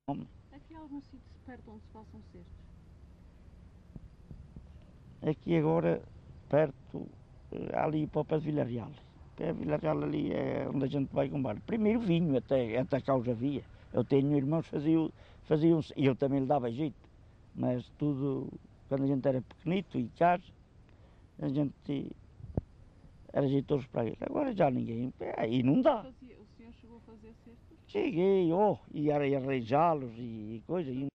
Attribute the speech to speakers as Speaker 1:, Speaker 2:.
Speaker 1: Aqui há algum sítio perto onde se façam cestos?
Speaker 2: Aqui agora, perto, ali para o pé de Vila Real. Pé de Vila Real ali é onde a gente vai comprar. Primeiro vinho, até cá os havia. Eu tenho irmãos que faziam, e eu também lhe dava jeito. Mas tudo, quando a gente era pequenito e caro, a gente era jeitoso para ele. Agora já ninguém, aí não dá.
Speaker 1: O senhor chegou a fazer cestos?
Speaker 2: Cheguei, e era arranjá-los e coisa.